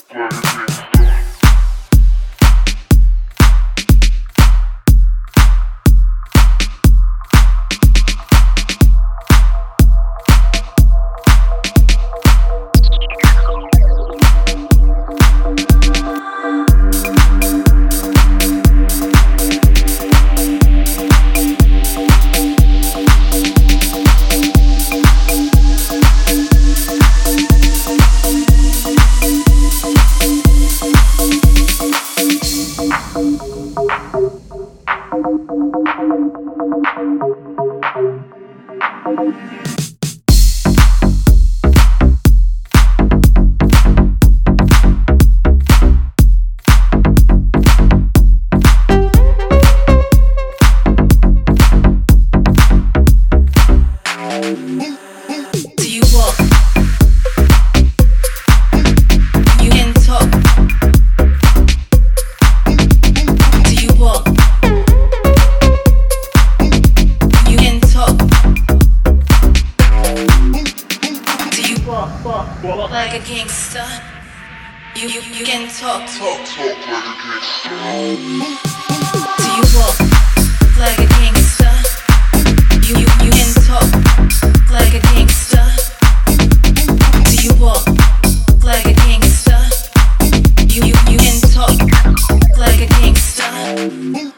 Walk like a gangster. You can talk like a gangster. Do you walk like a gangster? You can talk like a gangster. Do you walk like a gangster? You can talk like a gangster.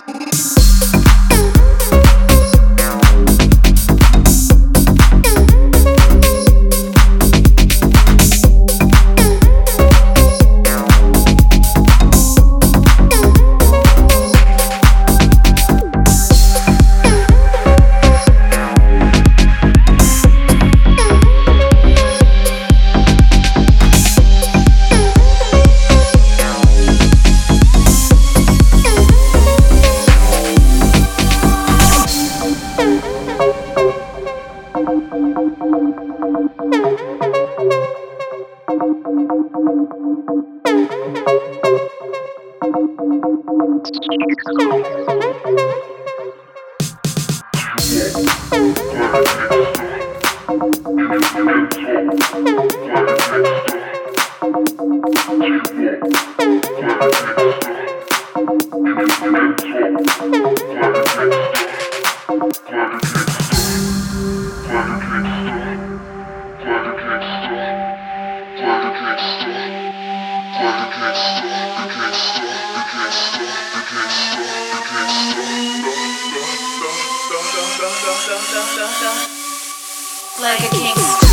Like a gangster.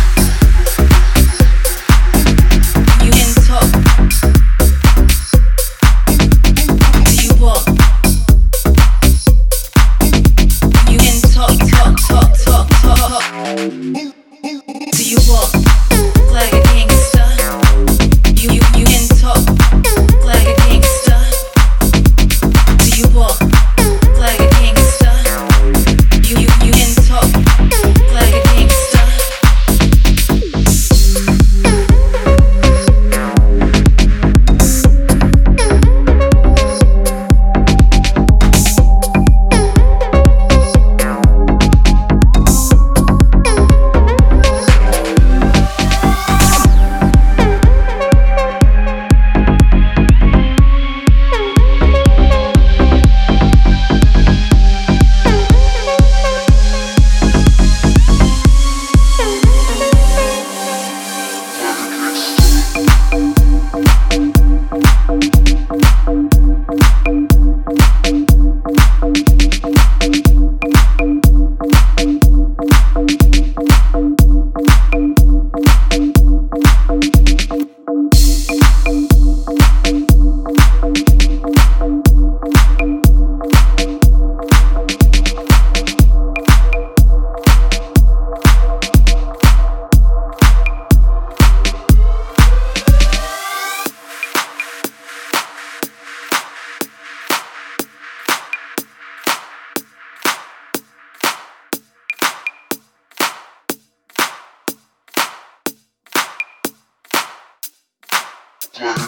You can talk. Do you walk? You can talk. Do you walk like a gangster? You can talk like a gangster. Do you walk like a gangster? You can talk like a gangster. Like